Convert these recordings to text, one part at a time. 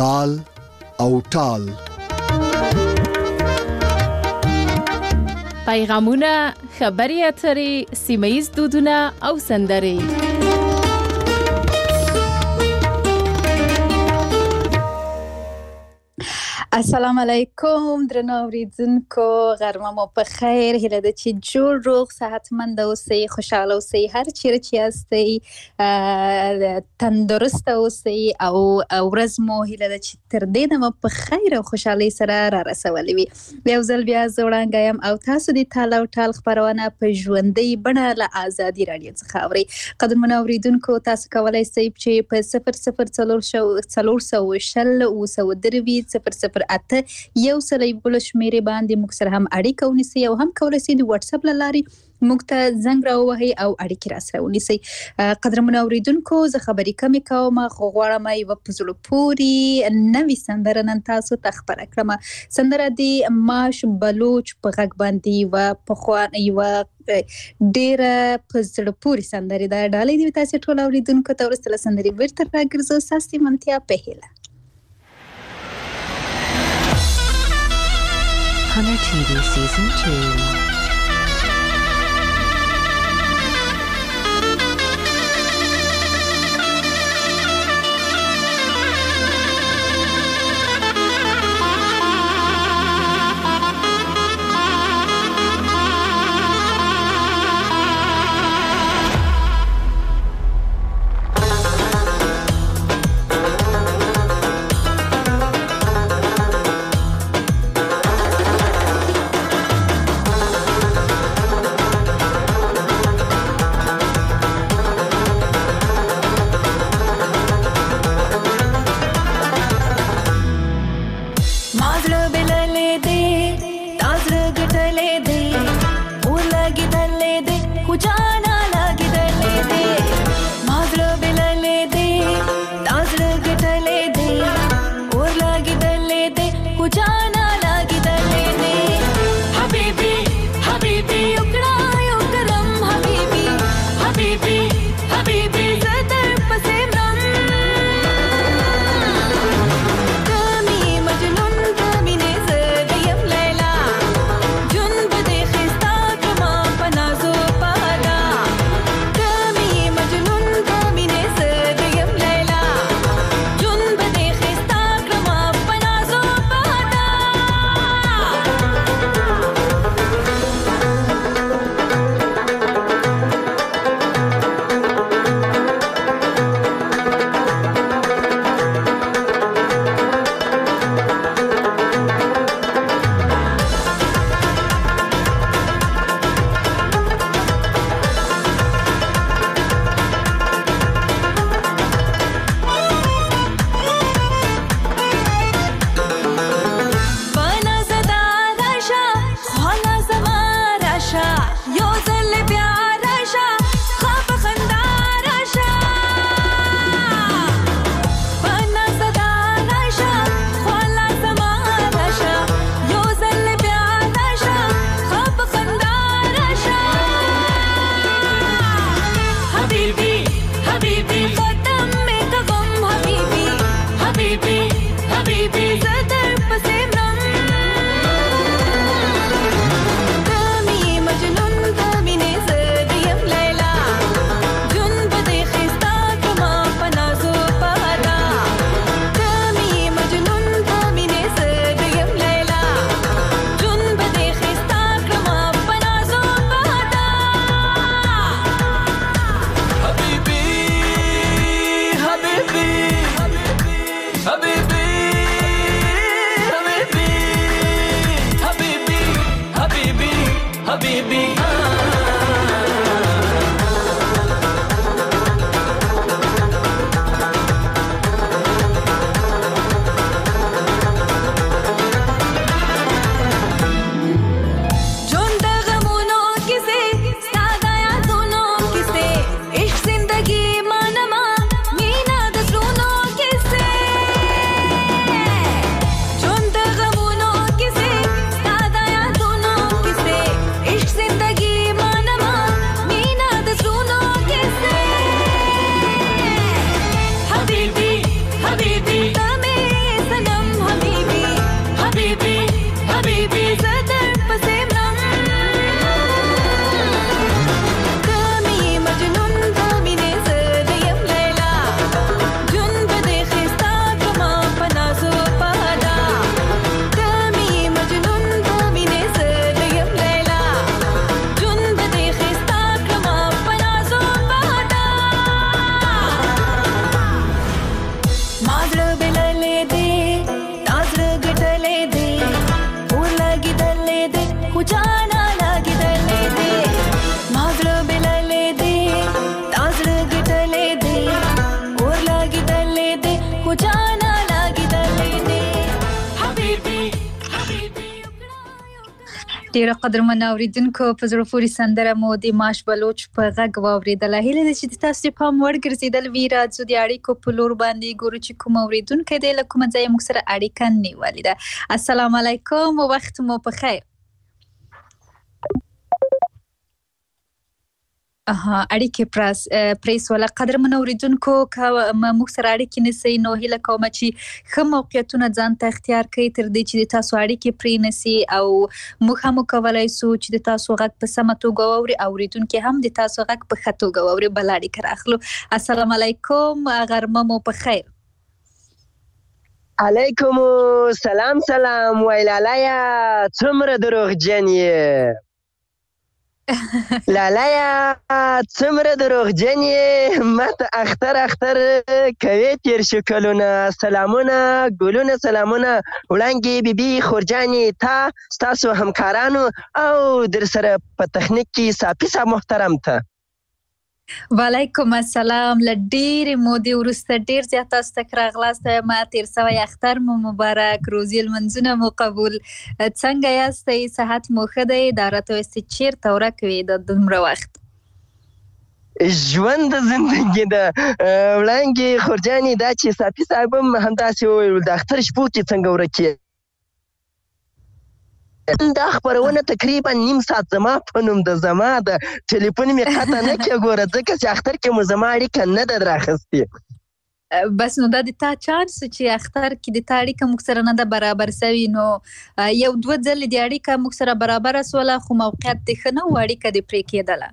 تال او ټال. پیغامونه، خبري اترې، سیمه‌ییز دودونه او سندرې. السلام علیکم درنو اوریدونکو، غرمه مو په خیر. هیله ده چې جوړ روغ صحتمند اوسئ، خوشاله اوسئ، هر چیرې چې یاستئ تندرست اوسئ او ورځ مو هیله ده چې تر دې دمه په خیر او خوشحالۍ سره را رسولې وي. یو ځل بیا زه وړانګه یم او تاسو د تال او ټال خپرونه په ژوندۍ بڼه له ازادي راډیو څخه اورئ. قدرمنو اوریدونکو، تاسو کولی شئ چې په 004020 اته یو سل یو شمیرې باندې موږ سره هم اړیکه ونیسئ او هم کولی شئ د واتس اپ له لارې موږ ته زنګ راووهئ او اړیکې راسره ونیسئ. قدرمنو اوریدونکو، زه خبرې کمې کوم، خو غواړم یوه په زړه پورې نوې سندره نن تاسو ته خپره کړم. سندره د ماش بلوچ په غږ باندې یوه ډېره په زړه پورې سندرې ده. ډالۍ دې تاسو ټول اوریدونکو ته وروسته له سندرې بیرته راګرځو. ستاسو منتیا په هیله. Hunter TV Season 2. ډیره قدرمن اوریدونکو په زړه پورې سندره مو د ماش بلوچ په غږ واوریدله. هیله ده چې تاسو پام وړ ګرځېدل وي. راځو د اړیکو په لور باندې ګورو چې کوم اوریدونکی دی له کومه ځایه موږ سره اړیکه نیولې ده. السلام علیکم، وخت مو په خیر. اړیکې پریس ولا قدرمن اوریدونکو که موږ سره اړیکې نیسئ نو هیله کوم چې ښه موقعیتونه ځان ته اختیار کړئ تر دې چې د تاسو اړیکې پرې نسي، او موږ هم وکولی سو چې د تاسو غږ په سمه توګه واوري، اوریدونکي هم د تاسو غږ په ښه توګه واوري. بل اړیکه راخلو. السلام علیکم، غرمه مو په خیر. علیکم سلام ویلالایا څومره دروغجن یې لالایا څومره دروغجن یې ماته اختر کوي تیر شو کلونه. سلامونه ګلونه سلامونه وړانګې بیبي خورجانې تا ستاسو همکارانو او در سره په تخنیک کې صافي صاحب محترم ته. وعلیکم السلام. له ډېرې مودې وروسته ډېر زیات تاسو ته راغلاست. ما تیر سوی اختر مو مبارک، روزي لمنځونه مو قبول. څنګه یاستئ؟ صحت مو ښه دی؟ دا راته وایاست چې چېرته ورک وې د دومره وخت؟ ژوند د زندګي ده وړانګې خورجانې. دا چې صافي صاحب هم همداسې وویل د اختر شپو کې څنګه ورکې. دا خبرونه تقریبا نیم ساعت زما په نوم د زما د ټلیفون مې قطع نه کې ګوره، ځکه چې اختر کې مو زما اړیکه نه ده راخستې. بس نو دا د تا چانس چې اختر کې د تا اړیکه موږ سره نه ده برابر سوي، نو یو دوه ځلې د اړیکه موږ سره برابره سوله، خو موقعیت دې ښه نه و، اړیکه دې پرې کېدله.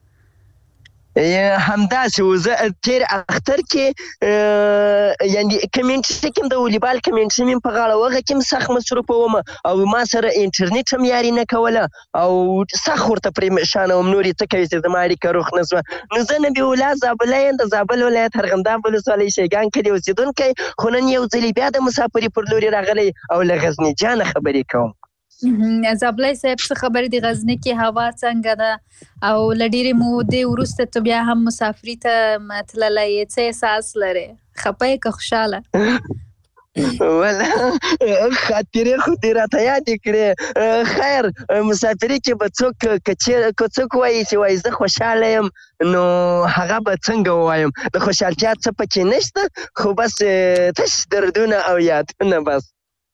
همداسې و. زه تېر اختر کې یعنې کمیونټي کې هم د والیبال کمیونټي مې په غاړه وغه کې هم سخت مصروفه وم، او ما سره انټرنیټ هم یاري نه کوله، او سخت ورته پریشانه وم. نور یې څه کوي چې زما اړیکه روغ نه سوه. نو زه نبي الله زابله یم، د زابل ولایت ارغنداب ولسوالۍ شیګان کلي اوسېدونکی، خو نن یو ځلې بیا د مسافري پر لوري راغلی او له غزني جانه خبرې کوم. زابلی صاحب څه خبرې د غزني کې هوا څنګه ده؟ او له ډېرې مودې وروسته ته بیا هم مسافري ته تللی یې، څه احساس لرې؟ خفه یې که خوشحاله؟ ولا خاطرې خو دې راته یادې کړې. خیر مسافري کې به څوک که څوک وایي چې وایي زه خوشحاله یم، نو هغه به څنګه ووایم؟ د خوشحالتیا څه پکې نشته، خو بس تش دردونه او یادونه بس.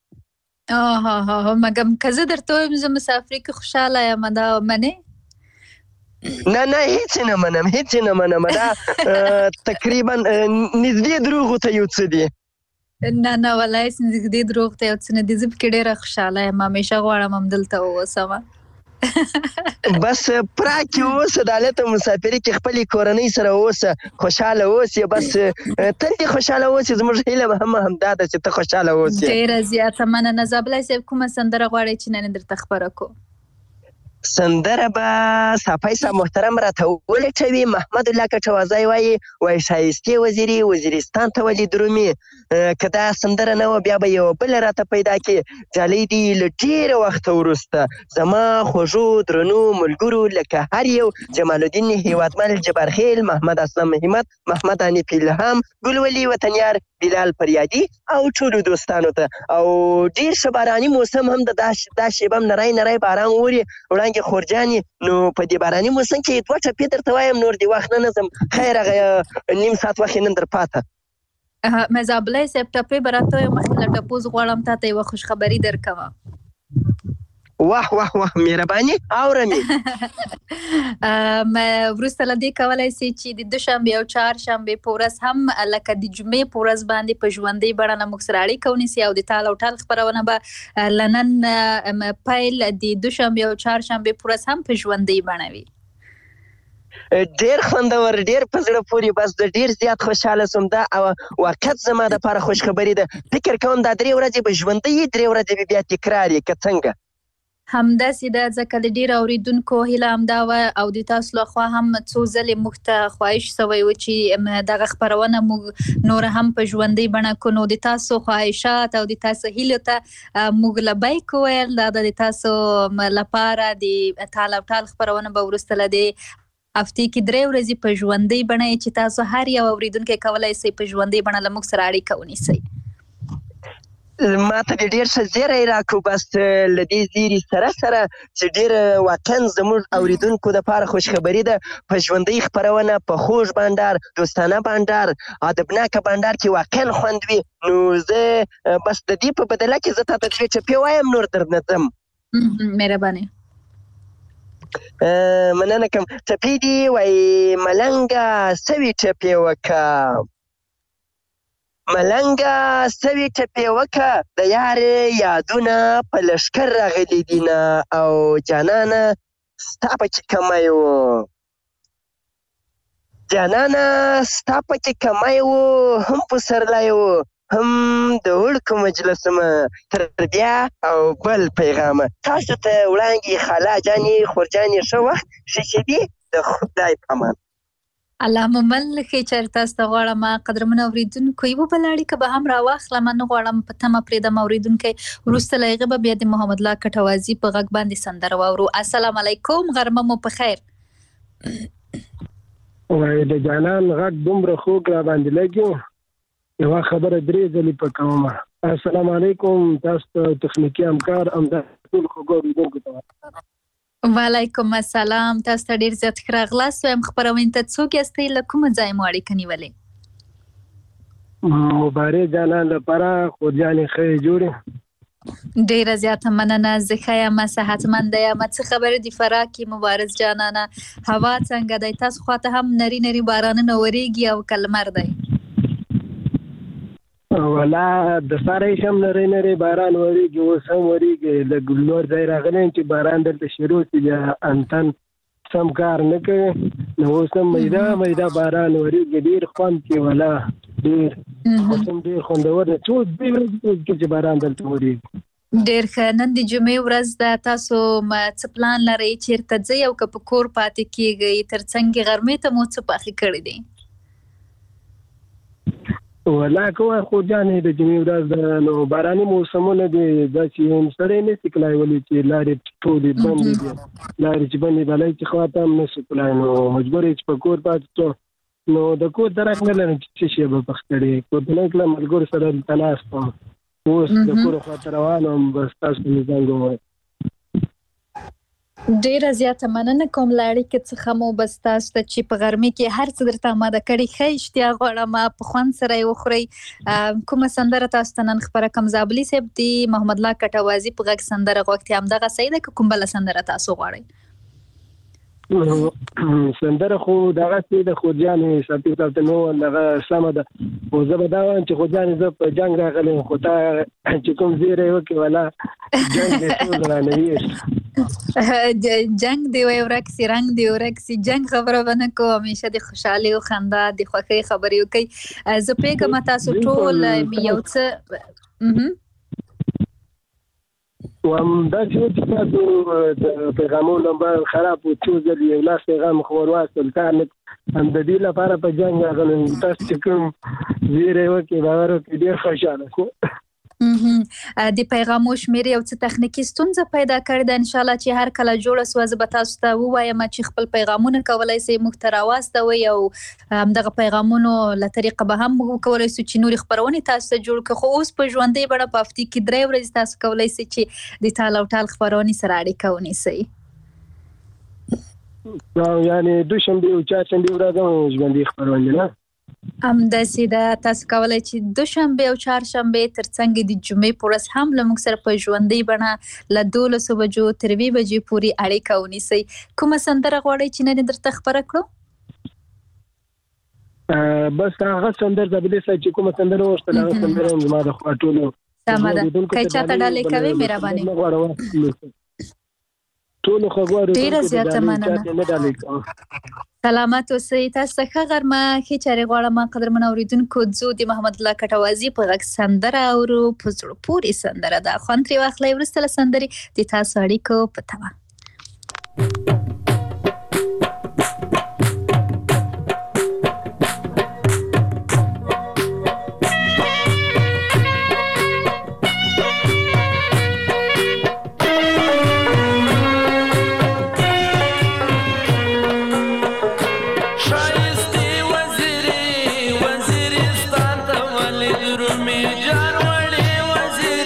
مګم که زه درته وایم زه مسافري کې خوشحاله یم، دا منې؟ نه هیڅ نه منم. دا تقریبا نږدې دروغو ته یو څه دي. نه والله هیڅ نږدې دروغ ته یو څه نه دي. زه پکې ډېره خوشحاله یم، همیشه غواړم همدلته واوسمه. بس پراکې اوسه، د هلته مسافري کې خپلې کورنۍ سره اوسه، خوشحاله اوسې. بس تل دې خوشحاله اوسې. زموږ هیله هم همدا ده چې ته خوشحاله اوسې. ډېره زیاته مننه. زابلی صاحب کومه سندره غواړئ چې نن درته خپره کړو؟ سندره به صافی صاحب محترم راته ولټوي. محمد الله کټوازی وایي شایستې وزیري وزیرستان ته ولې درومي. که دا سندره نه وه بیا به یوه بله راته پیدا کړي. جالۍ دي له ډېره وخته وروسته زما خوږو درنو ملګرو لکه هر یو جمال الدین هیوادمل جبارخیل، محمد اسلم همت، محمد حنیف الهام، ګلولي وطنیار، بلال فریادي او ټولو دوستانو ته. او ډېر ښه باراني موسم هم د دا شیبه هم نری باران اوري وړانګې خورجانې. نو په دې باراني موسم کې دوه ټپې درته وایم، نور دې وخت نه نظم. خیر هغه نیم ساعت وخت یې نن در پاته. زابلی صاحب ټپې به راته وایم، مخکې له ټپو زه غواړم تا ته یوه خوشخبري درکوم. واه مهرباني اورمې. وروسته له دې کولی سي چې د دوشنبې او چهارشنبې په ورځ هم لکه د جمعې په ورځ باندې په ژوندۍ بڼه له موږ سره اړیکه ونیسي، او د تال او ټال خپرونه به له نن پیل د دوشنبې او چهارشنبې په ورځ هم په ژوندۍ بڼه وي. ډېر خوندور، ډېر په زړه پورې. بس د ډېر زیات خوشحاله سوم. دا واقعیت زما دپاره خوشخبري ده. فکر کوم دا 3 ورځې به ژوندۍ وي، 3 ورځې به بیا تکرار یې، که څنګه؟ همداسې ده، ځکه د ډېرو اورېدونکو هیله همدا وه، او د تاسو لخوا هم څو ځلې موږ ته خواهش سوی و چې دغه خپرونه موږ نوره هم په ژوندۍ بڼه کړو. نو د تاسو خواهشات او د تاسو هیلو ته موږ لبیک وویل. دا د تاسو لپاره د تال او ټال خپرونه به وروسته له دې هفتې کې 3 ورځې په ژوندۍ بڼه چې تاسو هر یو اورېدونکی کولی سئ په ژوندۍ بڼه له موږ سره اړیکه ونیسئ. ما ته دې ډېر ښه زیری راکړو. بس له دې زیري سره چې ډېر واقعا زموږ اورېدونکو دپاره خوشخبري ده. په ژوندۍ خپرونه په خوږ بانډار، دوستانه بانډار، ادبناکه بانډار کې واقعا خوند وي. نو زه بس د دې په بدله کې زه تاته 2 چپې وایم، نور درنه ځم. مهرباني. مننه کوم. ټپې دي وایي ملنګه سوي ټپې وکه، ملنګه سوي ټپې وکه، د یارې یادونه په لښکر راغلي دینه، او جانانه ستا پکې کمی و، جانانه ستا پکې کمی و، هم پسرلی و هم د وړکو مجلسونه، تر بیا او بل پیغامه. تاسو ته وړاندې خالا جانې، خور جانې ښه وخت، ښه شېبې، د خدای په امان. الله ممل ښې چېرې تاسو ته غواړم قدرمنو اورېدونکو یوه بله اړیکه به هم راواخلم. نه غواړم په تمه پرېږدم اورېدونکی. وروسته له هغې به بیا د محمد الله کټوازي په غږ باندې سندره واورو. السلام علیکم، غرمه مو په خیر. وایي د جانان غږ دومره خوږ را باندې لګي، یوه خبره 3 ځلې په کومه. السلام علیکم تاسو ته، تخنیکي همکار همدا ټول خوږو اورېدونکو ته. وعلیکم السلام. تاسو ته ډېر زیات ښه راغلاست. وایم خپرونې ته څوک یاستئ، له کومه ځایه مو اړیکه نیولې؟ مبارک جانان لپاره خور جانې ښه یې جوړې؟ ډېره زیاته مننه، زه ښه یم، صحتمنده یم. څه خبرې دي فراه کې مبارز جانانه؟ هوا څنګه دی؟ تاسو خواته هم نري نري بارانونه ورېږي او که لمر دی؟ ولا د ساره شم نری نری باران وریږي، اوس هم وریږي. لږ نور ځای راغلی چې باران دلته شروع شي، بیا انتن سم کار نه کوي. نو اوس هم میده میده باران وریږي، ډېر خوند کوي. ولا ډېر اوس هم ډېر خوندور دی، څو 2 ورځې چې باران دلته وریږي. ډېر ښه. نن د جمعې ورځ ده، تاسو څه پلان لرئ؟ چېرته ځئ او که په کور پاتې کېږئ؟ تر څنګ غرمې ته مو څه پاخه کړي دي؟ ولا کوه خو جانې د جمعې ورځ ده، نو باراني موسمونه دي، داسې سړی نشي کلی، ولې چې لارې ټولې بندې دي. لارې چې بندې بلای چې خواته هم نشي کلی، نو مجبور یې چې په کور پاتې شو. نو د کور درک نه لرم چې څه شی به پخکړې. کور ته نه کړم، ملګرو سره دلته ناست وم، اوس د کور خواته روان وم. بس تاسو مې زنګ ووهئ. ډېره زیاته مننه کوم له اړیکې څخه مو. بس تاسو ته چې په غرمې کې هر څه درته اماده کړي، ښه اشتیا غواړم په خوند سره یې وخورئ. کومه سندره تاسو ته نن خپره کړم؟ زابلي صاحب د محمد الله کټوازي په غږ سندره غوښتې، همدغه صحیح ده که کوم بله سندره تاسو غواړئ؟ سندره خو دغسې د خورجانې سفیر صاحب ته نو هغه سمه ده، خو زه به دا وایم چې خورجانې زه په جنګ راغلی یم، خو تا چې کوم زیری وکړې ولا جنګ دې ټول رانه ویشت. جنګ دی وی ورک سي، رنګ دی ورک سي، جنګ خبره به نه کوو، همیشه د خوشحالۍ او خندا د خوښۍ خبرې وکړئ. زه پوهېږم تاسو ټول یو څه همداسې و چې تاسو د پیغامونو نمبر خراب و، څو ځل یو لاس پیغام خو ور واستل، کار نه هم د دې لپاره په جنګ راغلی. تاسو چې کوم زیری وکړې باور وکړئ ډېر خوشحاله شو. د پیغامو شمېر یو څه تخنیکي ستونزه پیدا کړې ده. انشاءالله چې هر کله جوړه سوه زه به تاسو ته ووایم چې خپل پیغامونه کولی سئ موږ ته راواستوئ، او همدغه پیغامونو له طریقه به هم موږ وکولی سو چې نورې خپرونې تاسو ته جوړ کړو. خو اوس په ژوندۍ بڼه په هفتې کې 3 ورځې تاسو کولی سئ چې د ټال او ټال خپرونې سره اړیکه ونیسئ. یعنې دوشنبې او چهارشنبې ورځ هم ژوندۍ خپرونې نه همداسې ده. تاسو کولی چې دوشنبې او چهارشنبې تر څنګ د جمعې په ورځ هم له موږ سره په ژوندۍ بڼه له 12 بجو تر 2 بجې پورې اړیکه ونیسئ. کومه سندره غواړئ چې نن درته خپره کړو؟ بس هغه سندره زابلي صاحب چې کومه سندره وغوښتله هغه سندره هم زما د خوا ټولو سمه ده. که چاته ډالۍ کوئ مهرباني. ټولو خوږوارو ډېره زیاته مننه. سلامت اوسئ. تاسو ته ښه غرمه، ښې چارې غواړم قدرمنو اورېدونکو. ځو د محمد الله کټوازي په غږ سندره اورو، په زړه پورې سندره ده، خوند ترې واخلئ. وروسته له سندرې د تاسو اړیکو په تمه. وزیرستان ته ولې درومې جان وړې وزیر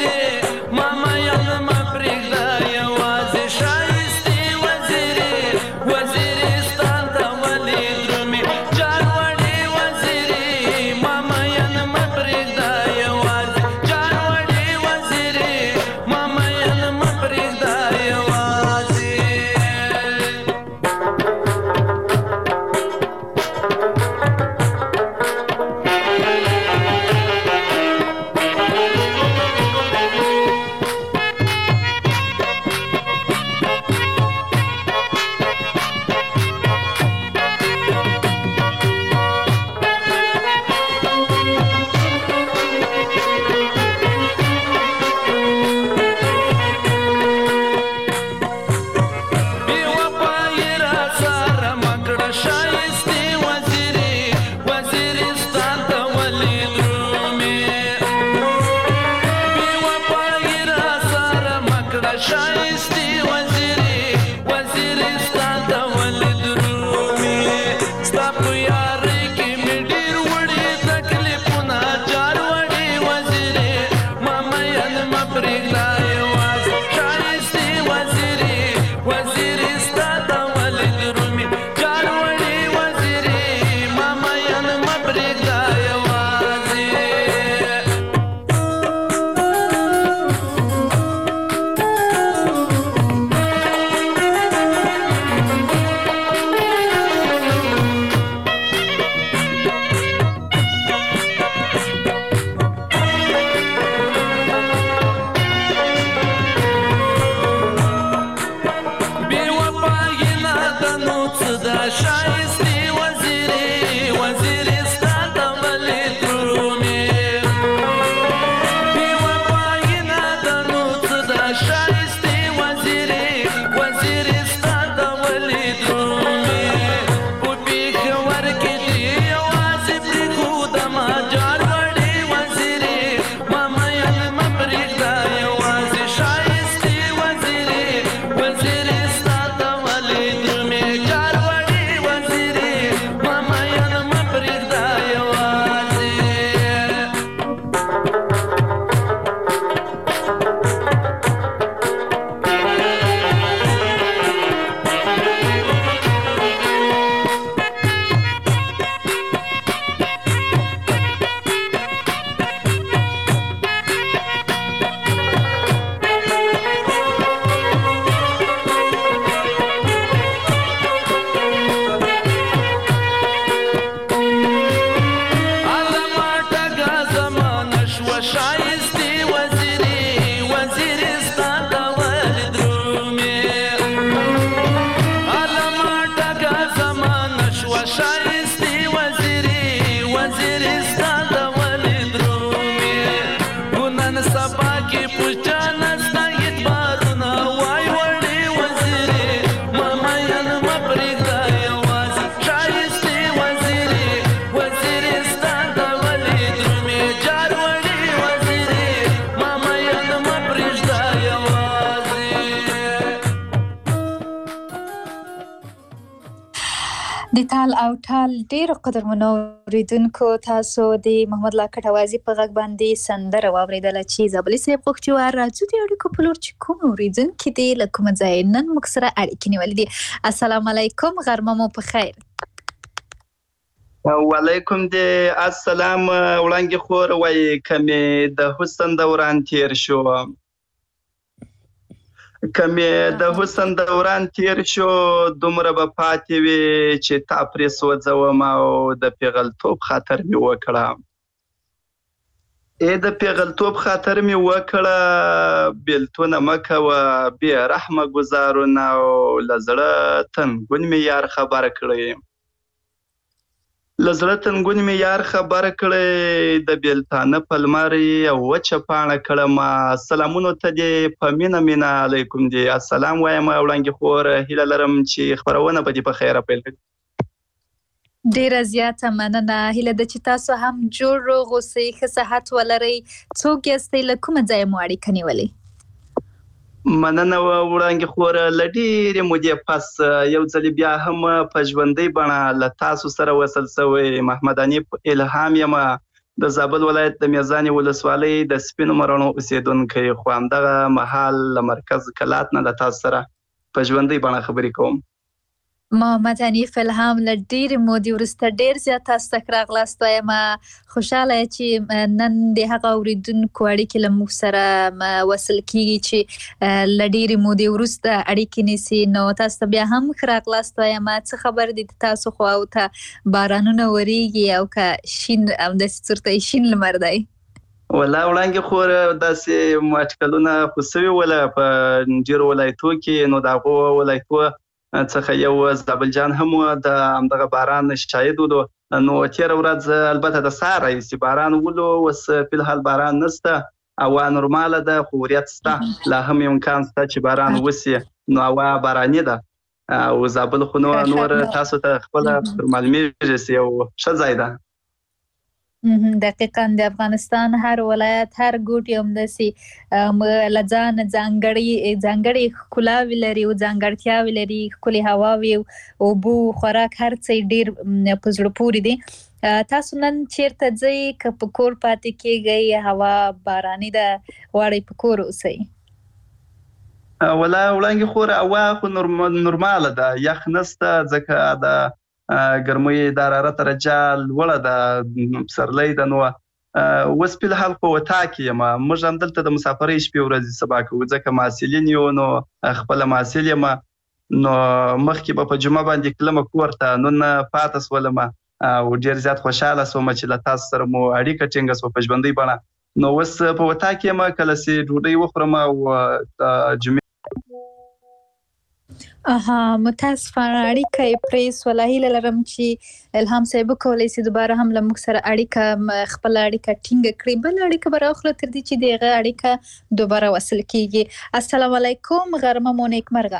د تال او ټال ډیرو قدرمنو اوریدونکو تاسو د محمد لاکټ اوازي په غږ باندې سندره واوریدله چې زابلي صاحب غوښتي و راځو د اړیکو په لور چې کوم اوریدونکي دي له کومه ځایه نن موږ سره اړیکې نیولې دي. السلام علیکم، غرمه مو په خیر. وعلیکم السلام. وړانګې خور وایي کمې د حسن دوران تیر شو، کمې د حسن دوران تیر شو، دومره به پاتې وي چې تا پرې سوځوم او د پیغلتوب خاطر مې وکړه. د پیغلتوب خاطر مې وکړه، بیلتونه مه کوه بې رحمه ګزارونه او له زړه تنګون مې یار خبره کړی، له زړه تنګون مې یار خبره کړی، د بیلتانه په لمر یې وچه پاڼه کړمه. سلامونو ته دې په مینه علیکم دې السلام وایم. وړانګې خور هیله لرم چې خپرونه به دې په خیره پیل کړي. ډیره زیاته مننه. هیله ده چې تاسو هم جوړ روغ اوسئ، ښه صحت ولرئ. څوک یاستئ، له کومه ځایه مو اړیکه نیولې؟ مننه وړانګې خور، له ډېرې مودې پس یو ځلې بیا هم په ژوندۍ بڼه له تاسو سره وصل شوی. محمد حنیف الهام یم، د زابل ولایت د میزانې ولسوالۍ د سپینو مروڼو اوسېدونکی، خو همدغه مهال له مرکز کلات نه له تاسو سره په ژوندۍ بڼه خبرې کوم. محمد حنیف الهام، له ډېرې مودې وروسته ډېر زیات تاسو ته راغلاست وایم. خوشحاله چې نن د هغه اوریدونکو اړیکې له موږ سره وصل کیږي چې له ډېرې مودې وروسته اړیکې نیسي. نو تاسو ته بیا هم ښه راغلاست وایم. څه خبر دي تاسو خواو ته بارانونه وریږي او که شین همداسې چېرته شین لمر دی؟ والله وړانګې خور داسې اټکلونه خو سوي وله په ډېرو ولایتو کې، نو د هغو ولایتو څخه یو زابل جان هم د همدغه باران شاهد ولو. نو تېره ورځ البته د سهار راهیسې باران ولو، اوس فلحال باران نشته، هوا نورماله ده، خو وریځ شته، لا هم امکان شته چې باران وسي. نو هوا باراني ده او زابل خو نور تاسو ته خپله در معلومیږي چې یو ښه ځای ده. دقیقاً د افغانستان هر ولایت هر ګوټ یو همداسې له ځانه ځانګړې ښکلاوې لري او ځانګړتیاوې لري، ښکلې هواوې، اوبو، خوراک، هر څه ډېر په زړه پورې دي. تاسو نن چیرته ځئ که په کور پاتې کیږئ؟ هوا باراني ده، غواړئ په کور اوسئ؟ والله وړانګې خور هوا خو نورماله ده، یخ نشته، ځکه د ګرمۍ د حرارت درجه لوړه ده، پسرلی ده. نو اوس فلحال په وطا کې یم. موږ همدلته د مسافرۍ شپې ورځې سبا کوو، ځکه محصلین یو، نو خپله محصل یم. نو مخکې به په جمعه باندې تلمه کور ته، نن پاته شولم او ډېر زیات خوشحاله شوم چې له تاسو سره مو اړیکه ټینګه شوه په ژوندۍ بڼه. نو اوس په وطا کې یم، کله چې ډوډۍ وخورم او د جمعې متاسفانه اړیکه یې پرې سوله. هیله لرم چې الهام صاحب وکولی شي دوباره هم له موږ سره خپله اړیکه ټینګه کړي. بله اړیکه به راوخله تر دې چې د هغه اړیکه دوباره وصل کیږي. السلام علیکم، غرمه مو نیکمرغه.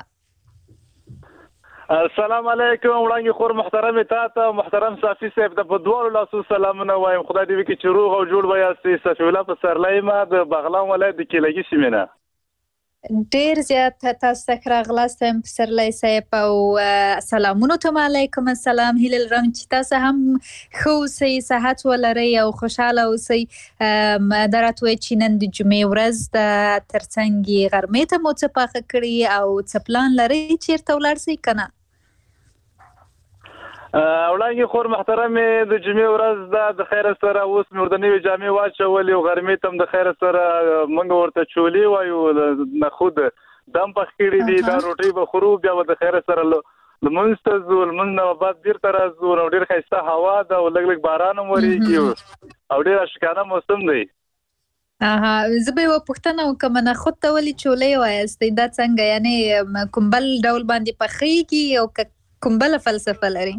السلام علیکم وړانګې خور محترمې تا ته محترم صافي صاحب ته په دواړو لاسو سلامونه وایم. خدای دې وکړي چې روغ او جوړ به یاستئ. صفي الله پسرلی یم د بغلان ولایت د کیلګي سیمې نه. ډیر زیات تاسو ته راغلاست پسرلی صاحب او سلامونو ته علیکم السلام. هیله لرم چې تاسو هم ښه اوسئ، صحت ولرئ او خوشحاله اوسئ. دا راته وایي چې نن د جمعې ورځ ده، ترڅنګ یې غرمې ته مو څه پاخه کړي او څه پلان لرئ چیرته ولاړ شئ که نه؟ وړانګې خور محترمې د جمعې ورځ ده، د خیره سره اوس مې ورته نوې جامې واچولې او غرمې ته هم د خیره سره موږ ورته چولې وایو، نخود دم پخ کړي دي، دا روټۍ به خورو، بیا به د خیره سره لمونځ ته ځو، لمونځ نه بعد بیرته راځو. نو ډېر ښایسته هوا ده او لږ لږ باران هم ورېږي او ډېر اشکانه موسم دی. زه به یوه پوښتنه وکړم، نخود ته ولې چولې وایاستئ؟ دا څنګه، یعنې کوم بل ډول باندې پخیږي او که کوم بله فلسفه لري؟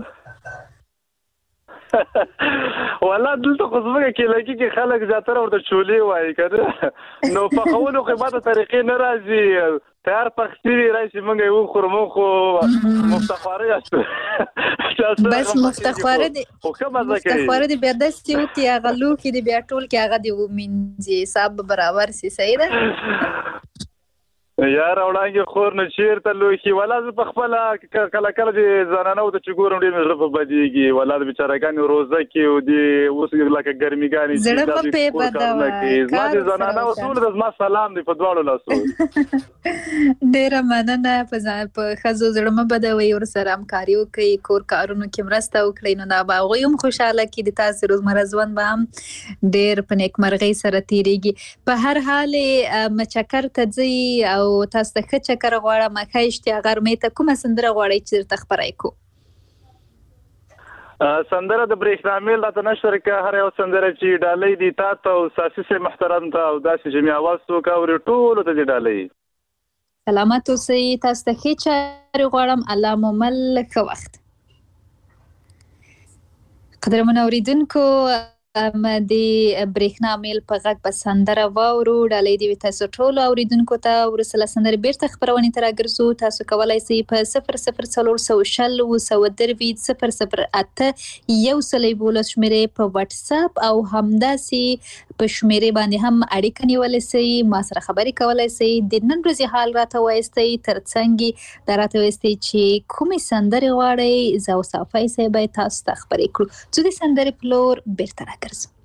والله دلته خو زموږ کیلګي کې خلک زیاتره ورته چولې وایي که نه، نو پخولو خو ماته طریقې نه راځي، تیار پخ شوي راشي موږ یې وخورو. موږ خو مفتخواره یاستو، بس مفتخواره دې بیا داسې وکړي، هغه لوښي دې بیا ټول کې هغه دې ومینځي، حساب به برابر سي. صحیح ده؟ یار وړاندې خور نه چیرته لوښي ولا زه په خپله کله کله د زنانو ته چې ګورم ډېر مې زړه په بدېږي ولا د بېچارهګانې روزه کې او د اوس لکه ګرميګانې زړه مه پې بدوه زما د زنانو ټولو ته زما سلام دی په دواړو لاسو ډېره مننه په ښځو زړه مه بدوئ ورسره همکاري وکړئ کور کارونو کې مرسته وکړئ نو دا به هغوی هم خوشحاله کړي د تاسې روزمره ژوند به هم ډېر په نیکمرغۍ سره تېرېږي په هر حال چکر ته ځئ او تاسو ته ښه چکر غواړم ښه اشتیا غرمې ته کومه سندره غواړئ چې درته خپره یې کړو سندره د برېښنامیل راته نشر کړه هر یو سندره چې ډالۍ دي تا ته او ساسي صاحب محترم ته او داسې جمعي اواز څوک اوري ټولو ته دې ډالۍ سلامت اوسئ تاسو ته ښې چارې غواړم الله مو مل ښه وخت قدرمنو اورېدونکو د برېښنا میل په غږ به سندره واورو ډالۍ دې وي تاسو ټولو اورېدونکو ته وروسته له سندرې بیرته خپرونې ته راګرځو تاسو کولی شئ په 00402008 112 شمېرې په واتساپ او همداسې په شمېرې باندې هم اړیکه نیولی شئ ما سره خبرې کولی شئ د نن ورځې حال راته وایستئ ترڅنګ دا راته وایستئ چې کومې سندرې غواړئ زه او صافی صاحبه تاسو ته خپرې کړو څو د سندرې په لور بیرته راګرځو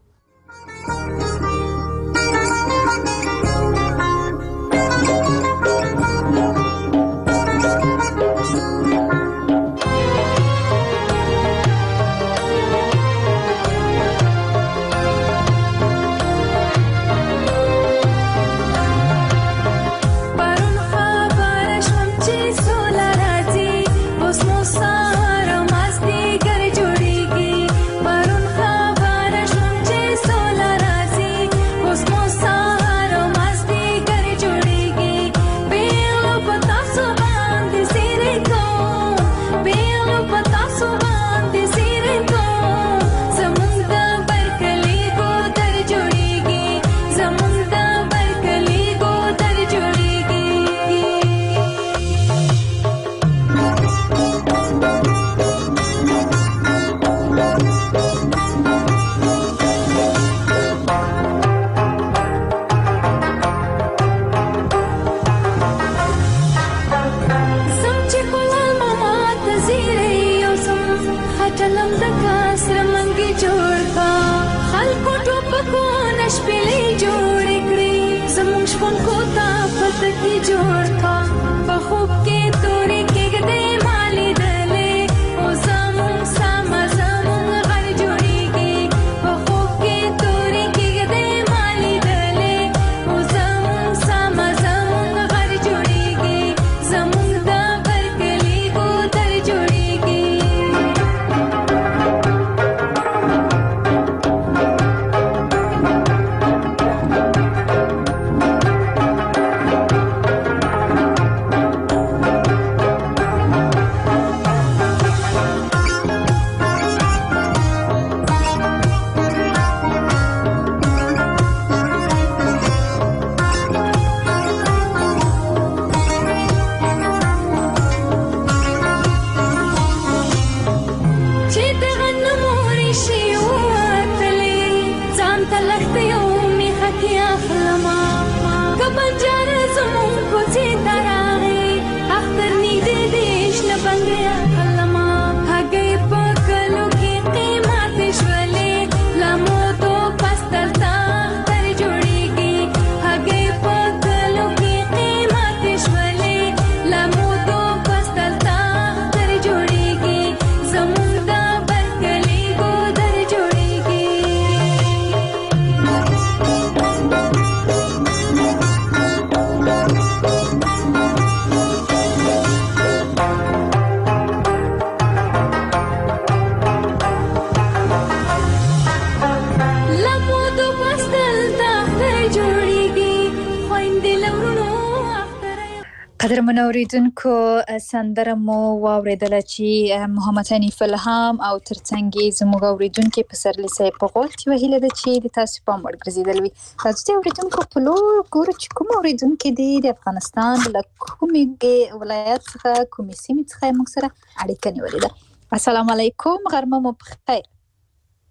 قدرمنو اوریدونکو سندره مو واوریدله چې محمد حنیف الهام او ترڅنګ زموږ اوریدونکو په سرلی صاحب په غول کې وهیله ده چې د تاسو په مړ ګرځیدل وي تاسو ته اوریدونکو په لور ګورو چې کوم اوریدونکو دی د افغانستان له کومې ولایت څخه کومې سیمې څخه موږ سره اړیکه نیولې ده السلام علیکم غرمه مو بخیر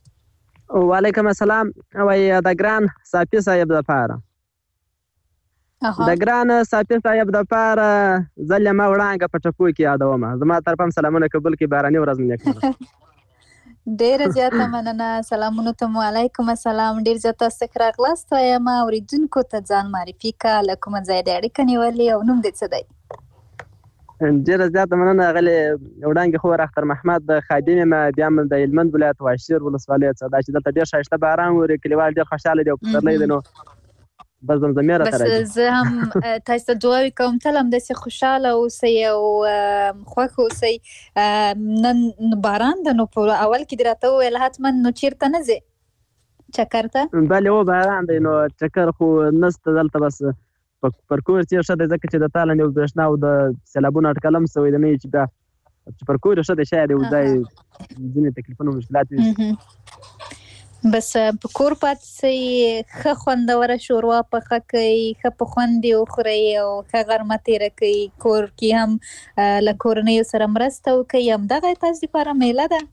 وعلیکم السلام او د ګران صافي صاحب لپاره اها د ګران صافي صاحب دپاره زل ما وړانګه په ټپو کې یادومه. زما طرف هم سلامونه قبول کړي. باراني ورځ مې نیکمرغه. ډیره زیاته مننه. سلامونه ته وعلیکم السلام. ډیر زیات تاسو ته راغلاست. یم اوریدونکو ته ځان معرفي کا له کوم ځای د اړیکه نیولې او نوم دې څه دی؟ ډیره زیاته مننه غلې وړانګې خو اختر محمد د خادم یم. بیا هم د هلمند ولایت واشیر ولسوالۍ څخه دا چې دلته ډېر ښایسته باران وري. کلیوال ډېر خوشحاله دي او پسرلی دی نو بس زمزمې راته راځي. بس زه هم تاسو ته دعاوې کوم تل همداسې خوشحاله اوسئ او خوښ اوسئ. نن باران ده نو په اول کې دې راته وویل حتما نو چېرته نه ځې چکر ته؟ بلې هو باران دی نو چکر خو نشته دلته. بس پر کور تېر ښه دی ځکه چې د تالنې او برېښنا او د سیلابونو اټکل هم شوی دی. نه چې بیا چې پر کور یې ښه دی شاید یو ځای ځینې تکلیفونه مشکلات وي. بس په کور پاتې سئ، ښه خوندوره شوروا پخه کړئ، ښه په خوند یې وخورئ او ښه غرمه تېره کړئ. کور کې هم له کورنیو سره مرسته وکړئ. همدغه تاسو دپاره میله ده.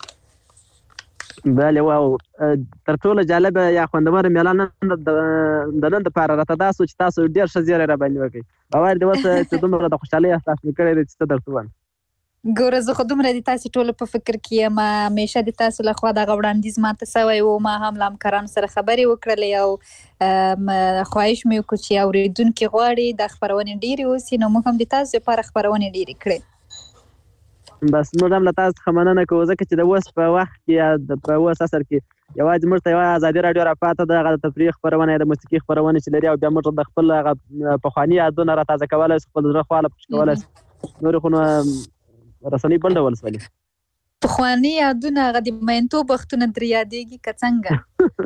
بله واو تر ټولو جالبه یا خوندوره میله نن د نن دپاره راته دا سو چې تاسو ډېر ښه زیری راباندې وکړئ. باور دې اوسه چې دومره د خوشحالۍ احساس مې کړی دی چې څه درته ووایم. ګوره زه خو دومره د تاسې ټولو په فکر کې یم. همیشه د تاسو لخوا دغه وړاندیز ماته سوی و. ما هم له همکارانو سره خبرې وکړلې او خواهش مې وکړو چې اورېدونکي غواړي دا خپرونې ډېرې اوسي نو موږ هم د تاسو دپاره خپرونې ډېرې کړې. بس موږ هم له تاسو څخه مننه کوو ځکه چې د اوس په وخت کې یا په اوس عصر کې یوازې موږ ته یوه ازادي راډیو راپاته ده. هغه د تفریح خپرونه د موسیقي خپرونې چې لري او بیا موږ د خپل هغه پخواني یادونه راتازه کولی شو، خپل زړه خواله پکې کولی شو. نورې خو نو رسنۍ بل ډول شولې. پخواني یادونه هغه د مینتوب وختونه درې یادېږي که څنګه؟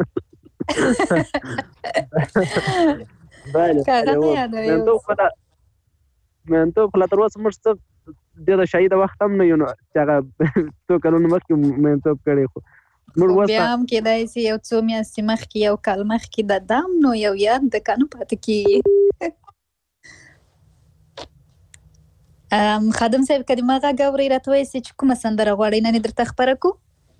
مینتوب خو لا تر اوسه موږ څه ډېره شاهي د وخت هم نه یو نو چې هغه څو کلونو مخکې مینتوب کړی. خو بیا هم کېدای شي یو څو میاشتې مخکې یو کال مخکې د دام نو یو یاد د که نه پاتې کېږي. خادم صاحب که د ما غږ اورئ راته وایاست چې کومه سندره غواړئ نن یې درته خپره کړو؟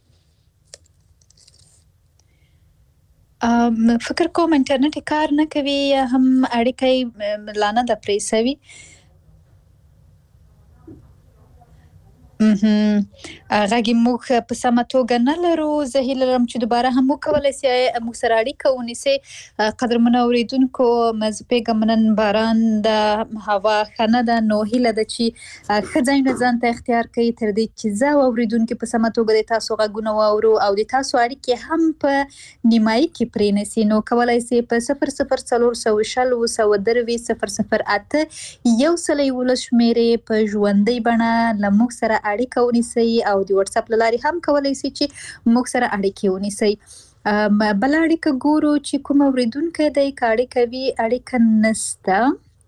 فکر کوم انټرنیټ کار نه کوي یا هم اړیکه یې لا نه ده پرې سوي. غږ موږ په سمه توګه نه لرو. زه هیله لرم چې دوباره هم وکولی سي موږ سره اړیکه ونیسئ. قدرمنو اورېدونکو زه پوهېږم نن باران ده، هوا ښه نه ده، نو هیله ده چې ښه ځایونه ځان ته اختیار کوئ تر دې چې زه او اورېدونکي په سمه توګه د تاسو غږونه واورو او د تاسو اړیکې هم په نیمایي کې پرېنیسي. نو کولی سئ په 0040402308 111 شمېرې په ژوندۍ بڼه له موږ سره اړیکه ونیسئ او د واتس اپ له لارې هم کولی سئ چې موږ سره اړیکې ونیسئ. بله اړیکه ګورو چې کوم اورېدونکی دی که اړیکه وي اړیکه نسته.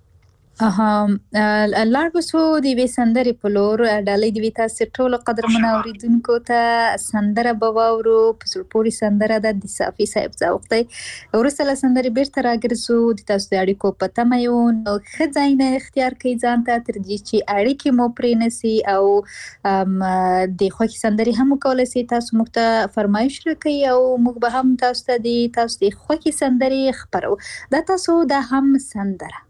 لاړ به سو د یوې سندرې په لور. ډالۍ دې وي تاسې ټولو قدرمنو اورېدونکو ته. سندره به واورو، په زړه پورې سندره ده، د صافي صاحب ذوق دی. وروسته له سندرې بیرته راګرځو، د تاسو د اړیکو په تمه یو. نو ښه ځایونه اختیار کړئ ځان ته تر دې چې اړیکې مو پرې نسي او د خوښې سندرې هم وکولی سئ تاسو موږ ته فرمایش راکوئ او موږ به هم تاسو ته د تاسو د خوښې سندرې خپرو. دا تاسو دا هم سندره.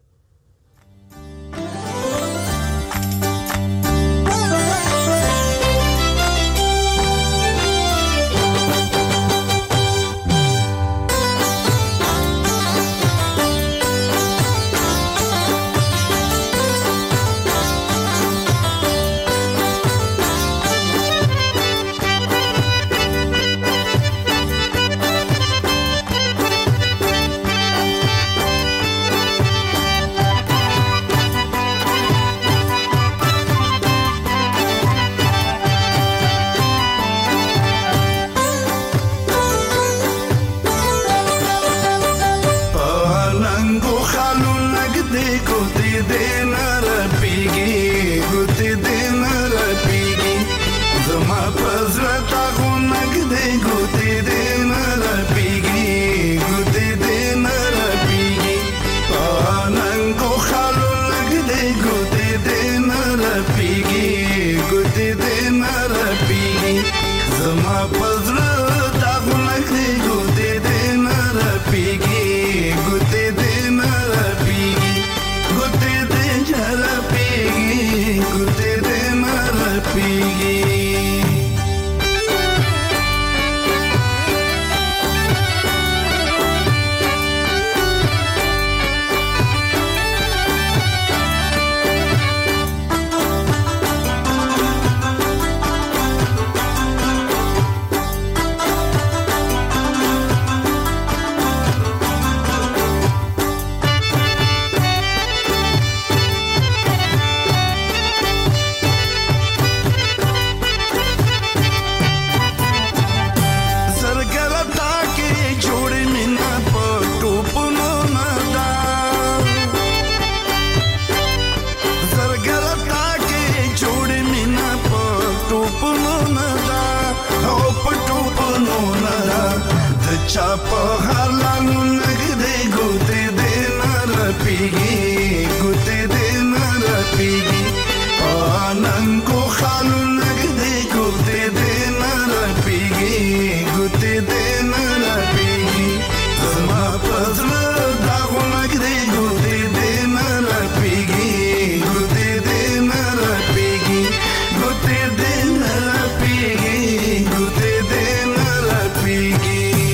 په هر لالو نږدې ګوتې دې نه رپېږي ګوتې دې نه رپېږي په ننګو خالو نږدې ګوتې دې نه رپېږي ګوتې دې نه رپېږي زما په زړه داغو نږدې ګوتې دې نه رپېږي ګوتې دې نه رپېږي ګوتې دې نه رپېږي ګوتې دې نه رپېږي.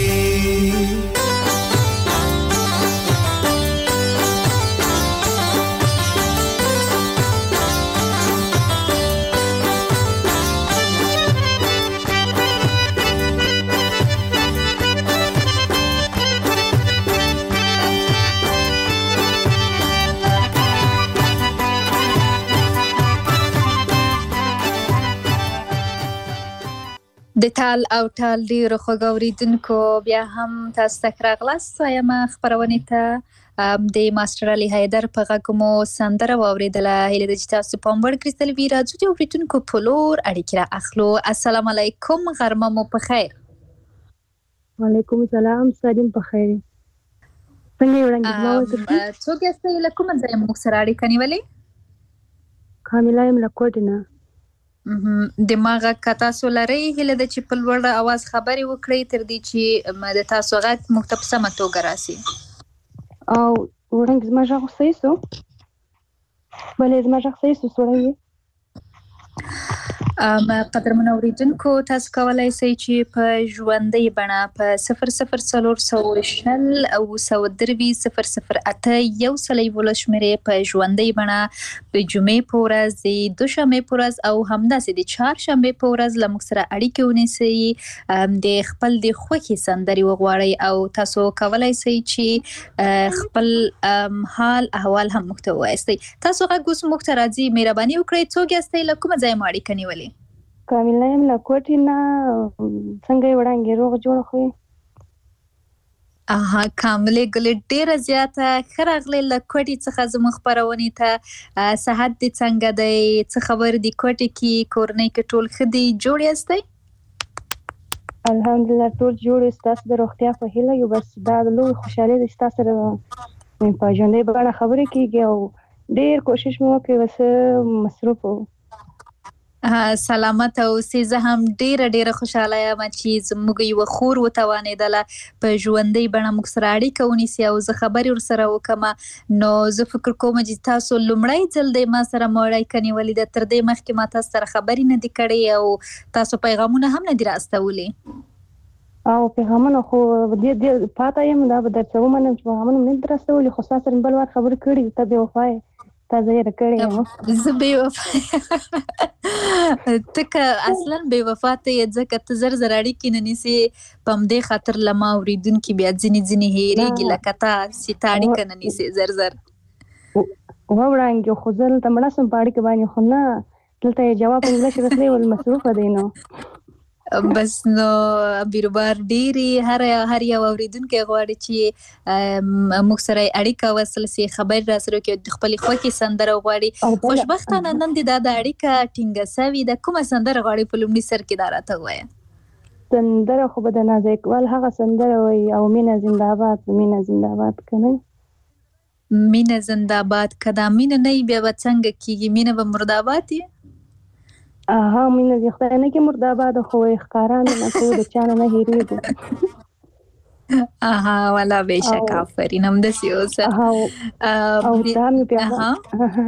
د ټال او ټال ډیرو خوږو اوریدونکو بیا هم تاسو ته راغلاست وایم خبرونه ته د ماستر علي حیدر په غږ مو سندره واوریدله. هیله ده چې تاسو په وړ کریستل وی راځو د اوریدونکو په لور اړیکې را اخلو. السلام علیکم، غرمه مو په خیر. وعلیکم السلام، سلام په خیر. څنګه یو رنګ څوک یاست له کوم ځای موږ سره اړیکه نیولې؟ کاملا یم له کوټ نه. دماغه کتا سولري هله د چې په لوړ اواز خبري وکړي تر دې چې د تاسو غږ مکتب سم توګه راسي. او ورنګ زما ژغ سېسو بلې زما ژغ سېسو سوري قدرمن اوریدونکو تاسو کولای شئ چې په ژوندۍ بڼه په 0040 او 03008 یو سلی ولشمېره په ژوندۍ بڼه د جمعې په ورځ د دوشنبه په ورځ او همداسې د چهارشنبه په ورځ له موږ سره اړیکه ونیسئ، د خپل د خوښې سندرې وغواړئ او تاسو کولای شئ چې خپل حال احوال هم موږ ته ووایاستئ. تاسو غږ اوس موږ ته راځي، مهرباني وکړئ څوک یاستئ له کومه ځایه مو اړیکه نیولې؟ کاملا یم له کوټې نه. څنګه یې وړانګې روغ جوړ خو کاملې ګلې ډیره زیاته ښه راغلې له کوټې څخه زموږ خپرونې ته. صحت دې څنګه دی؟ څه خبر دي کوټې کې؟ کورنۍ کې ټول ښه دي؟ جوړ یاستئ؟ الحمدلله ټول جوړ یو. ستاسو د روغتیا په هیله یو. بس دا د لوی خوشحالي ده چې تاسو سره په ژوندۍ بڼه خبرې کېږي او ډېر کوشش مې وکړې بس مصروف وو. سلامت اوسئ. زه هم ډیره خوشاله یم چې زموږ یو خور وتوانېدله په ژوندۍ بڼه موږ سره اړیکه ونیسي او زه خبرې ورسره وکړم. نو زه فکر کوم چې تاسو لومړی ځل دی ما سره مو اړیکه نیولې ده، تر دې مخکې ما تاسو سره خبرې نه دي کړې او تاسو پیغامونه هم نه دي راستولي. او پیغامونه خو دې پاته یم، دا به درته ومنم چې پیغامونه مې نه دي راستولي، خو ستا سره بل وخت خبرې کړې ته بې وفا یې. تا زه کړې یم. زه بې وفا ته که اصلا بې وفا ته یې، ځکه ته زر اړیکې نه نیسې. په همدې خاطر له ما اورېدونکي بیا ځینې هېرېږي لکه تا چې ته اړیکه نه نیسې زر. وړانګې خو زه دلته مړه شم په اړیکه باندې، خو نه دلته یې جواب انګلیش رسلی ول مصروفه دی. نو بس نو بیروبار ډېرې هر یو اورېدونکی غواړي چې موږ سره اړیکه وصل سي، خبرې را سره وکړي، د خپلې خوښې سندره غواړي. خوشبختانه نن دې دا د اړیکه ټینګه سوې ده. کومه سندره غواړي په لومړي سر کې دا راته ووایه؟ سندره خو به د نازک اقبال هغه سندره وایي او مینه زنده‌باد. مینه زنده‌باد که نه مینه زنده‌باد که دا مینه نه بیا به څنګه کېږي؟ مینه به مرداباد یې؟ مینه دې خدای نه کې مرداباد خو ښکارا نه کوو د چا نه هېرېږو. والا بېشک آفرین همداسې اوسه. او دا مې پیغام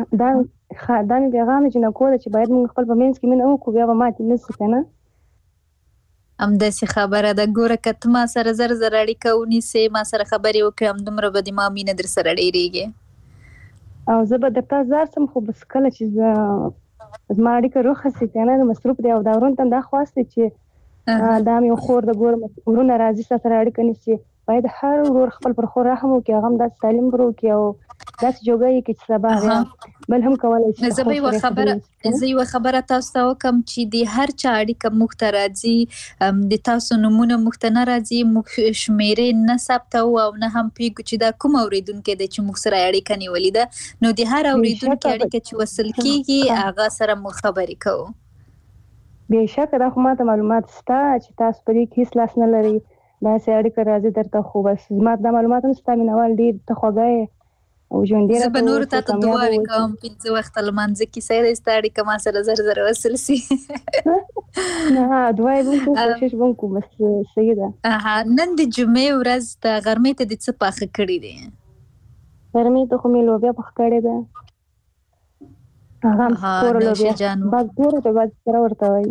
چې نه کوله چې باید موږ خپل په منځ کې مینه وکړو، بیا به ماتې نه شي که نه. همداسې خبره ده. ګوره که ته ما سره زر اړیکه ونیسې، ما سره خبرې وکړې، همدومره به د ما مینه در سره ډېرېږي. او زه به درته زار سم، خو بس کله چې زما اړیکه روښه سي که نه مصروف دی. او دا ورون ته دا خواست دی چې دا مې خور د ګور ورونه راځي ستا سره اړیکه نیسي. باید هر ورور خپل پر خور رحم وکړي، هغه هم داسې تعلیم ور وکړي او داسې جوګه یې کړي چې سبا بل هم کولی شي. زه یوه خبره تاسو ته وکړم چې د هر چا اړیکه موږ ته راځي، د تاسو نومونه موږ ته نه راځي، موږ شمېرې نه ثبتوو او نه هم پوهېږو چې دا کوم اورېدونکی دی چې موږ سره اړیکه نیولې ده. نو د هر اورېدونکي اړیکه چې وصل کېږي هغه سره موږ خبرې کوو. بېشکه دا خو ماته معلومات شته چې تاسو په دې کې هېڅ لاس نه لرئ. داسې اړیکه راځي درته. خو بس زما دا معلومات هم ستا مینوال ډېر ته خوږه یې او ژوندي زه راته به نورو واوسې، ته کامیابه دعاوې واوسې. کوم 5 وخته لمانځه کې سره ستا اړیکه ما سره زر زر وصل سي. نه دعا یې به هم کوو، کوشش به هم کوو، بس صحیح ده. نن د جمعې ورځ د غرمې ته د څه پاخه کړي دي؟ غرمې ته خو مې لوبیا پخ کړې ده. هغه هم توره لوبیا، بعض توره ته بعض سره ورته وایي.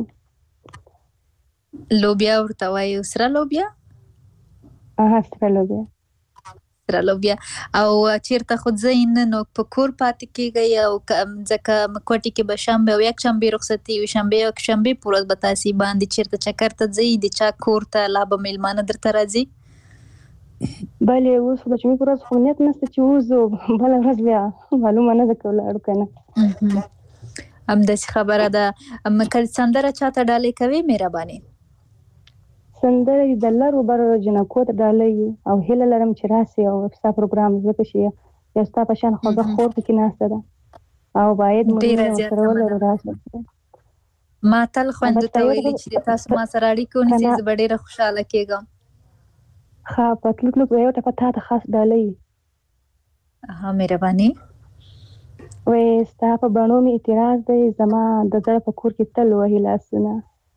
لوبیا ورته وایي سره لوبیا؟ سره لوبیا. سره لوبیا. او چیرته خو ځئ نه نو په کور پاتې کېږئ او ځکه کوټې کې به شنبه او یک شنبې رخصتي وي، شنبې او شنبې په ورځ به تاسې باندې چیرته چکر ته ځئ د چا کور ته لا به میلمانه درته راځي؟ بلې اوس خو د جمعې په ورځ خو نیت نشته چې وځو، بله ورځ بیا معلومه نه ده که ولاړو که نه. همداسې خبره ده. که سندره چاته ډالۍ کوې مهرباني؟ سندره د لرو برو جنکو ته ډالۍ او هیله لرم چې راسي او ستا پروګرام ځکه چې یو ستا په شان خوږه خور پکې ناسته ده او باید موږ ورسره ولرو راسه. ما تل خویندو ته ویلي چې تاسو ما سره اړیکه ونیسئ، زه به ډېره خوشحاله کېږم. ښه په تلو تلو به یو ټپه تا ته خاص ډالۍ. مهرباني. وایي ستا په بڼو مې اعتراض دی، زما د زړه په کور کې تل وهي لاسونه.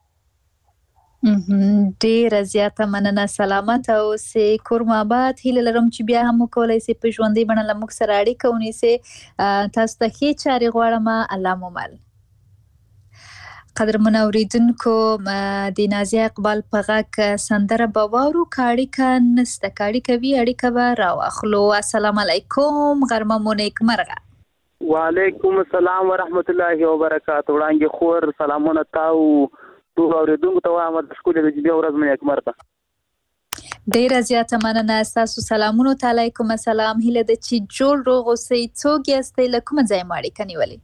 ډېره زیاته مننه. سلامته اوسئ، کور مو آباد. هیله لرم چې بیا هم وکولی سئ په ژوندۍ بڼه له موږ سره اړیکه ونیسئ. تاسو ته ښې چارې غواړم. الله مو مل. قدرمنو اورېدونکو، د نازیه اقبال په غږ سندره به واورو. که اړیکه نسته، که اړیکه وي اړیکه به راواخلو. السلام علیکم، غرمه مو نیکمرغه. وعلیکم السلام ورحمت الله وبرکاته. وړانګې خور سلامونه تاو ټول اورېدونکو ته وایم د ښکلې د جمعې ورځ مو نیکمرغه. ډېره زیاته مننه. ستاسو سلامونو ته علیکم السلام. هیله ده چې جوړ روغ اوسئ. څوک یاستئ، له کومه ځایه مو اړیکه نیولې؟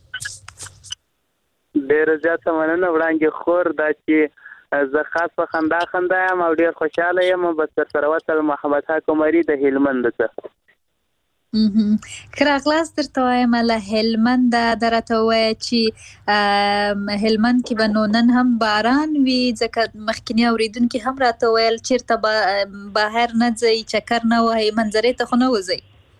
ډېره زیاته مننه وړانګې خور. دا چې زه خاص په خندا خندا یم او ډېر خوشحاله یم. بس درسره وصل محمد حق عمري د هلمند څخه. ښه راغلاست درته وایم له هلمنده. دا راته ووایه چې هلمند کې به نو نن هم باران وي، ځکه مخکیني اورېدونکي هم راته ویل چېرته بهر نه ځئ، چکر نه وهئ، منظرې ته خو نه وځئ؟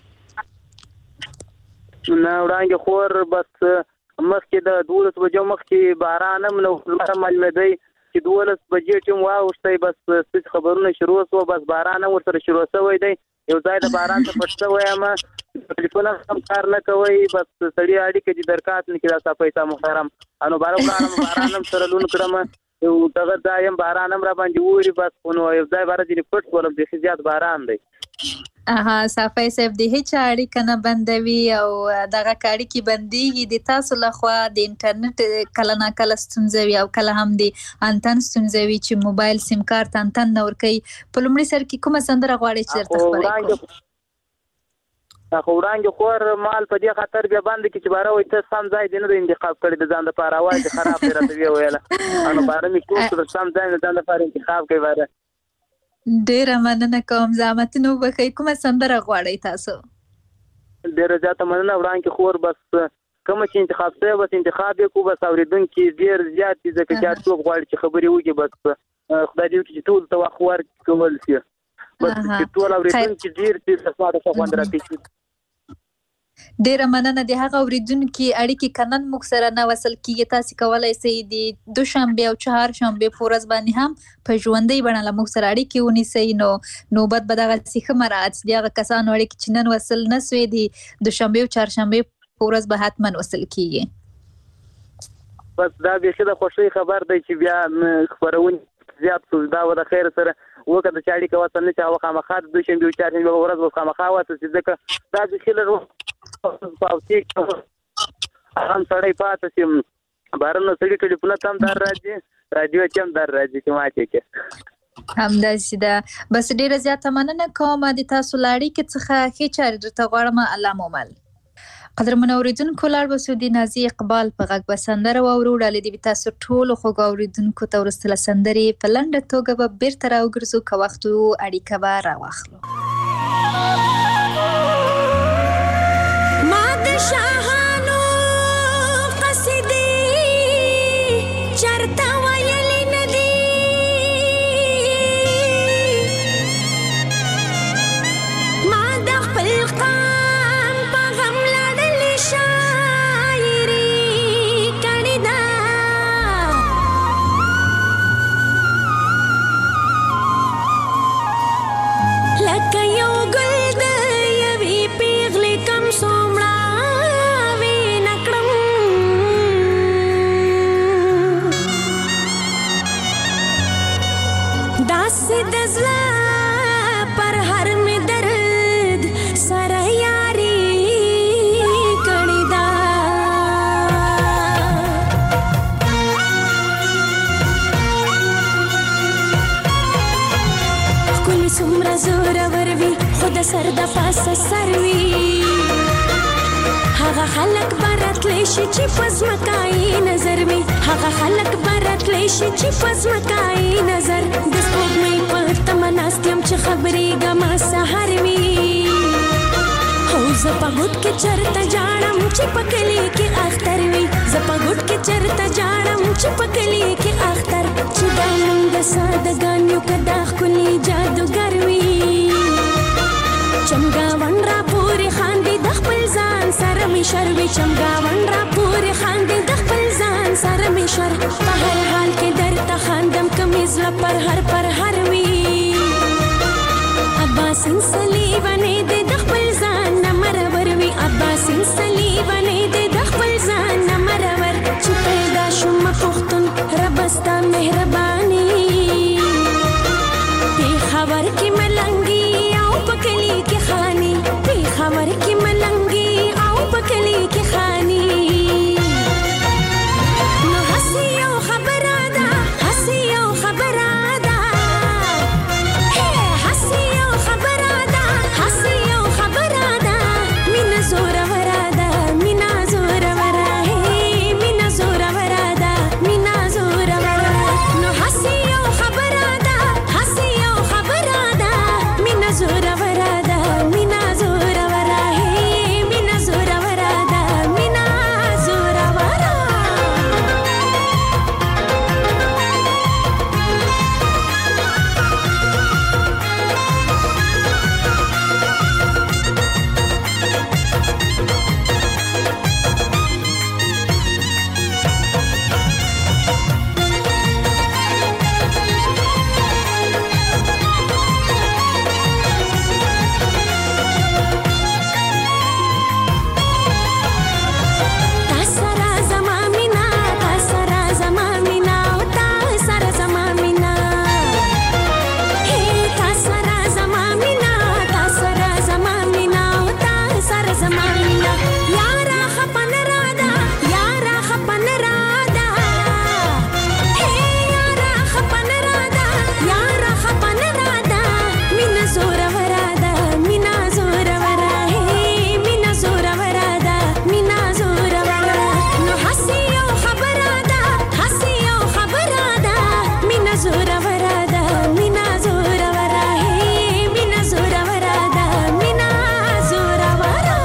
نه وړانګې خور، بس مخکې د 12 بجو مخکې باران هم نو لمر معلومېدی چې 12 بجې ټیم واوښتی. بس څه خبرونه شروع شوه، بس باران هم ورسره شروع شوی دی. یو ځای د باران ته پټ شوی یم، ټلیفون هم کار نه کوي. بس سړي اړیکه چې درکات نه کړي. دا صفایته محترم انو باران هم سره لون کړم، یو دغه ځای هم باران هم را باندې اوري. بس نو یو ځای بار ځینې پټ شولم، بیخي زیات باران دی. صافی صاحب د هیڅ اړیکه نه بندوي او دغه که اړیکې بندېږي د تاسو لخوا د انټرنیټ کله ناکله ستونزه وي او کله هم د انتن ستونزه وي چې موبایل سیم کارت انتن نه ورکوي. په لومړي سر کې کومه سندره غواړئ چې درته خپره کړو؟ خو وړانګې خور مال په دې خاطر بیا باندې کې چې باره وایي ته سم ځای دې نه دی انتخاب کړی د ځان دپاره. وایي چې خراب دی راته ویې ویله نو باره مې ټول کړو سم ځای د ځان دپاره انتخاب کوي. باره ډېره مننه کوم. زحمتونه وبښئ. کومه سندره غواړئ تاسو؟ ډېره زیاته مننه وړانګې خور. بس کومه چې انتخاب شوی بس انتخاب یې کړو. بس اورېدونکي ډېر زیات دي، ځکه چې هر څوک غواړي چې خبرې وکړي. بس خدای دې وکړي چې ټولو ته وخت ورکول شي. بس چې ټول اورېدونکي ډېر دې زما د ښه خوند راکړي. ډېره مننه. د هغه اورېدونکي اړیکې که نن موږ سره نه وصل کېږي، تاسې کولی سئ د دوشنبې او چهارشنبې په ورځ باندې هم په ژوندۍ بڼه له موږ سره اړیکې ونیسئ. نو نوبت به دغسې ښه مراعات د هغه کسانو اړیکې چې نن وصل نه سوې د دوشنبې او چهارشنبې په ورځ به حتما وصل کېږي. بس دا بیخي د خوښۍ خبر دی چې بیا خپرونې زیات شو. دا به د خیر سره وکړه چې اړیکه وصل نه شي هغه خامخا د دوشنبې او چهارشنبې په ورځ به خامخا وصل شي، ځکه دا بیخي لږ هم سړی پاتې شي. بهرنه سړي ټلیفونه ته هم در راځي، راډیو کې هم در راځي چې ماتې کې همداسې ده. بس ډېره زیاته مننه کوم د تاسو له اړیکې څخه. ښې چارې درته غواړم. الله مو مل. قدرمنو اورېدونکو، لاړ به سو د نازیې اقبال په غږ به سندره واورو. ډالۍ دې وي تاسو ټولو خوږو اورېدونکو ته. وروسته له سندرې په لنډه توګه به بېرته راوګرځو، که وخت و اړیکه به راواخلو. شاهانو قصیدې چرته ویلې نه دي، مقام په غم لړلې شاعري کړې ده لکه یو ګل د یوې پیغلې کم څومړاوې نکړم داسې د زړه پر هر مې درد سره یاري کړې ده ښکلې څومره زورور وي خو د سر د پاسه سر وي هغه خلک به راتلی شي چې په ځمکایي نظر وي هغه خلک به راتلی شي چې په ځمکایي نظر د سپوږمۍ په تمه ناست یم چې خبرېږمه سهار وي هو زه په ګوټ کې چېرته جاړم چې په کلي کې اختر وي زه په ګوټ کې چېرته جاړم چې په کلي کې اختر چې دا موږ د سادهګان یو که دا ښکلي جادوګر وي چمګاون را پورې خاندي د خپل ځان سره مې شر وي چمګاون را پورې خاندي د خپل ځان سره مې شر په هر حال کې درته خاندم که مې زړه پر هر وي عباسین صلیبانې دې د خپل ځان نه مرور وي عباسین صلیبانې دې د خپل ځان نه مرور چې پیدا شوم پښتون رب ستا مهرباني پېښور کې ملنګي او په کلي کې خاني پېښور کې ملنګي او په کلي کې خاني نو هسې یو خبره ده هسې یو خبره ده هسې یو خبره ده هسې یو خبره ده مینه زوروره ده مینه زوروره مینه زوروره ده مینه زوروره نو هسې یو خبره ده هسې یو خبره ده مینه زوروره ده مینه زوروره مینه زوروره ده مینه زوروره تا سره زما مینا تا سره زما مینا او تا سره زما مینا تا سره زما مینا تا سره زما مینا او تا سره زما مینا یارا خپن رادا یارا خپن رادا یارا خپن رادا یارا خپن رادا مینا زور ورادا مینا زور ورا مینا زور ورادا مینا زور ورا نو هسې یو خبره ده هسې یو خبره ده مینا زور ورادا مینا زور ورا مینا زور ورادا مینا زور ورا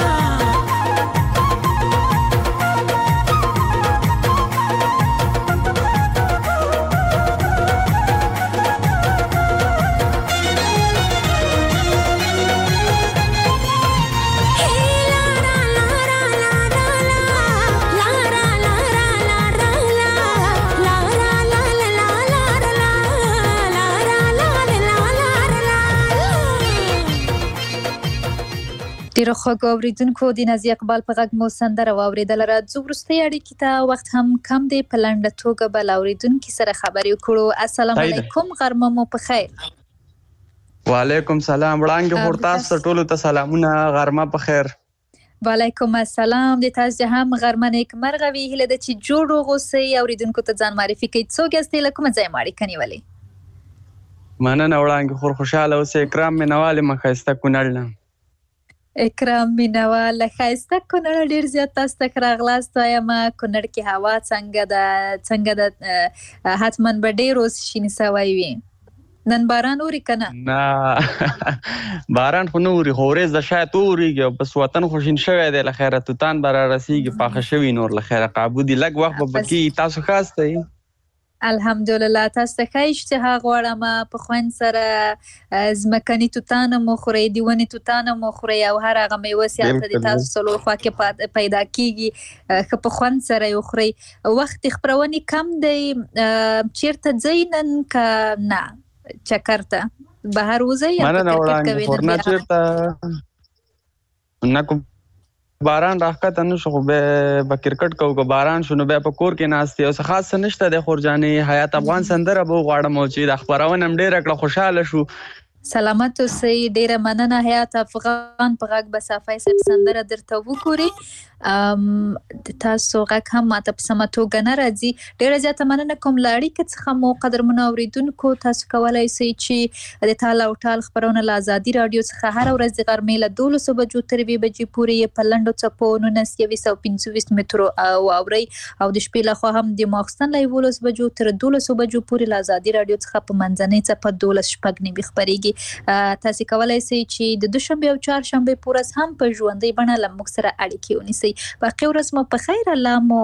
ډیرو خوږو اوریدونکو د نازي اقبال په غږ مو سندره واوریدله راځو وروستۍ اړیکې ته وخت هم کم دی په لنډه توګه به له اوریدونکي سره خبرې وکړو السلام علیکم غرمه مو په خیر وعلیکم سلام وړانګې خور تاسو ټولو ته سلامونه غرمه په خیر وعلیکم السلام د تاسو هم غرمه نیکمرغه وي هیله ده چې جوړ روغ اوسئ اوریدونکو ته ځان معرفي کړئ څوک یاستئ له کومه ځایه مو اړیکه نیولې مننه وړانګې خور خوشحاله اوسئ اکرام مینوال یم ښایسته کونړ نه اکرام مینوال ښایسته کونړ ډیر زیات تاسو ته راغلاست وایم کونړ کې هوا څنګه ده حتما به ډیر اوس شین سوی وي نن باران اوري کنه نه باران خو نه اوري خو ورځ د شاید اوريږي بس وطن خو شین شوی دی له خیره توتان به را رسیږي پاخه شوي نور له خیره قابو دي لږ وخت به پکې تاسو خاص دی الحمدلله تاسو ته ښه اشتها غواړم په خوند سره ځمکني توتان مو خورئ د ونې توتان مو خورئ او هر هغه میوه چې هلته د تاسو څلور خوا کې پیدا کیږي ښه په خوند سره یې وخورئ. وخت د خپرونې کم دی، چیرته ځئ نن که نه چکر ته بهر وځئ یا په کرکټ کوئ؟ نه چیرته نه کوم باران راښکته نه شو خو به کرکټ کوو، که باران شو نو بیا په کور کې ناست یو څه خاص څه نشته دی. خورجانې حیات افغان سندره به وغواړم او چې د خپرونه هم ډېره کړه خوشحاله شو. سلامت اوسئ، ډیره مننه. حیات افغان په غږ به صافی صاحب سندره درته وګوري. تاسو غږ هم ماته په سمه توګه نه راځي. ډیره زیاته مننه کوم له اړیکې څخه مو قدرمنو اوریدونکو. تاسو کولی شئ چې د تال او ټال خپرونه له ازادي راډیو څخه هره ورځ د غرمې له 12 بجو تر 2 بجې پورې په لنډو څپو 1925 مترو واورئ او د شپې لخوا هم د ماخستن له 11 بجو تر 12 بجو پورې له ازادي راډیو څخه په منځنۍ څپه 12:09 خپرېږي. تاسو کولی شئ چې د دوشنبه او چهارشنبه په ورځ هم په ژوندۍ بڼه له موږ سره اړیکې ونیسئ. باقي ورځ مو په خیر. الله مو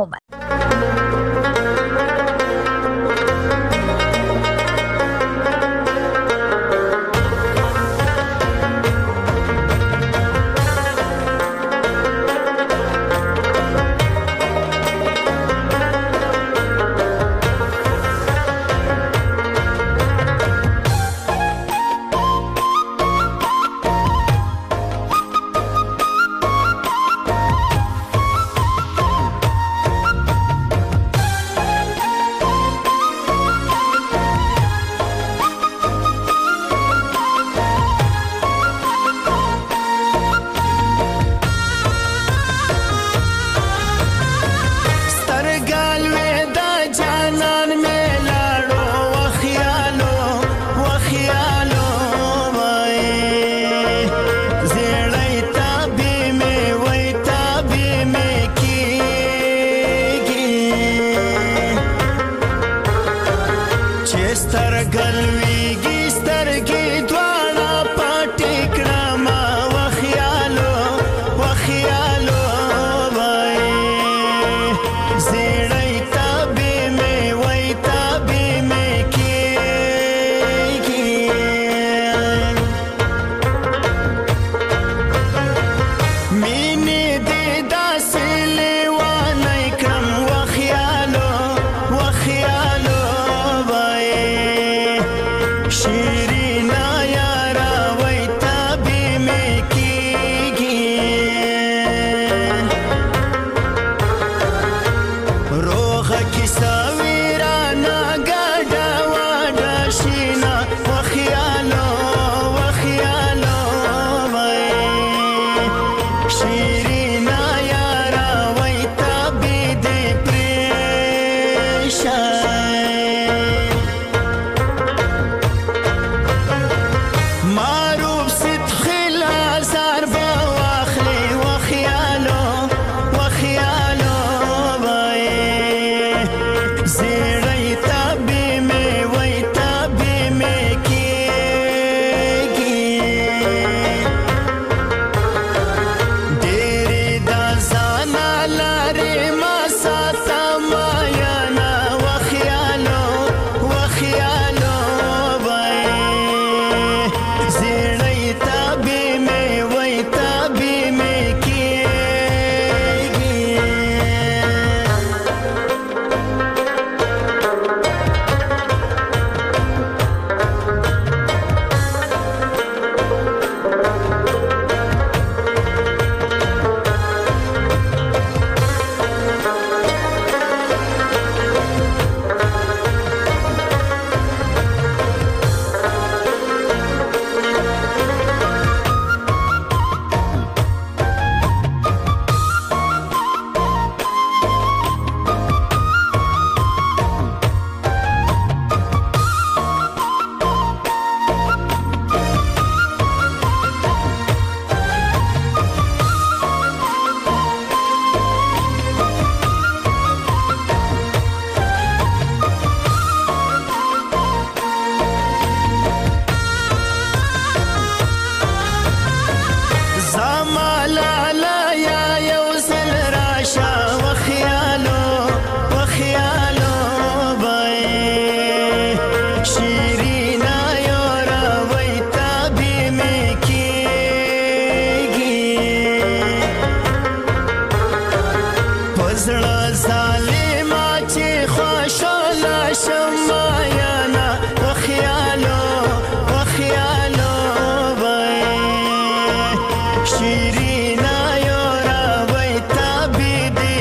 شیرینا یورا وای تابی دی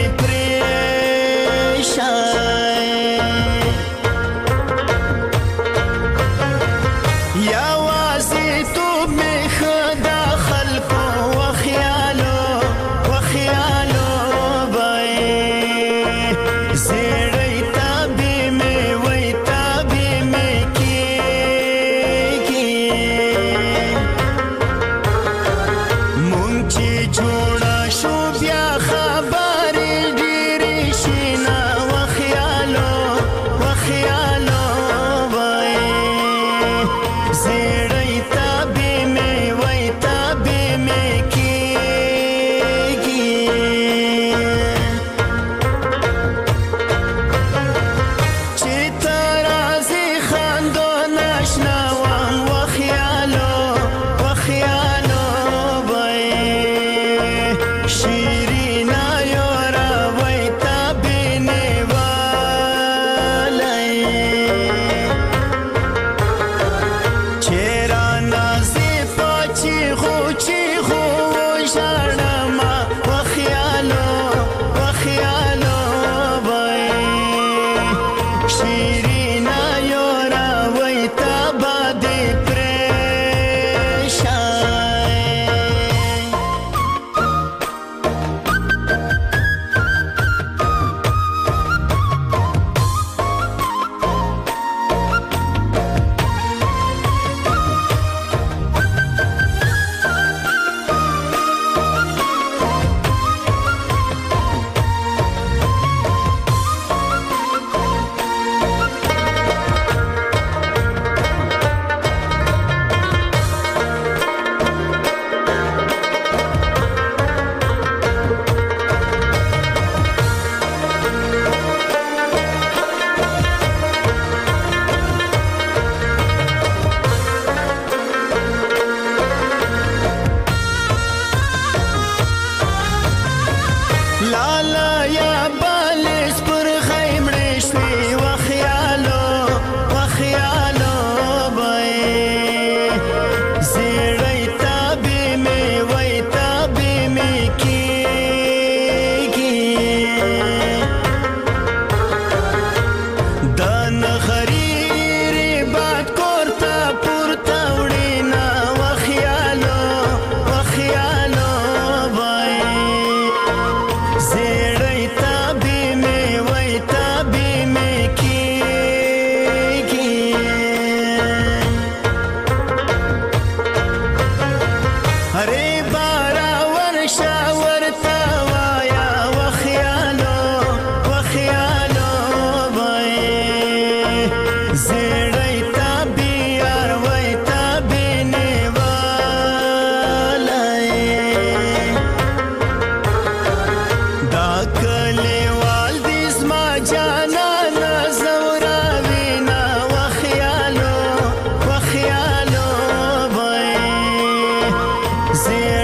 پریشای یوازې توب مې ښه دا خلکو وخیالو وای زیړی تابې مې وای تابې مې کېږي مونږ چې جوړه شو بیا خبرې ډېرې شي نه وخیالو وای زیړی تابې مې وای تابې مې کېږي چې ته راځې خندو ناشناوم وخیالو وای شیرینا یورا وای تابې نیولی چې رانازې په چیغو وژاړمه وخیالو وای شیرینا یورا وای تابه دې پریشای لالا یا بالس پر خیمړې شوې وخیالو وای زیړی تابې مې وای تابې مې کېږي د نغري باد کور ته پورته وړې نه وخیالو وای زیړی تابې مې وای تابې مې کېږي ارې بارا ورشه ورته وایه وخیالو وای زیړی تابې یار وای تابې نیولی دا کلیوال دې زما جانانه زوراوینه وخیالو وای